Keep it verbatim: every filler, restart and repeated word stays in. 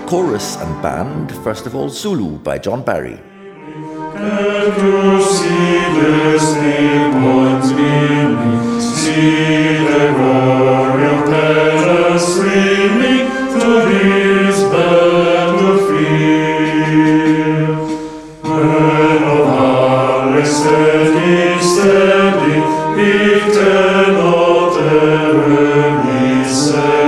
chorus and band. First of all, Zulu by John Barry. And to see the sleep ones beaming, see the glory of terror streaming to this battlefield. Men of valor steady, steady, if cannot ever be said.